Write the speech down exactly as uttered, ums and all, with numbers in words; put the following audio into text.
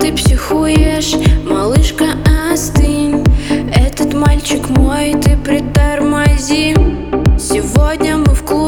ты психуешь, малышка, остынь. Этот мальчик мой, ты притормози. Сегодня мы в клубе.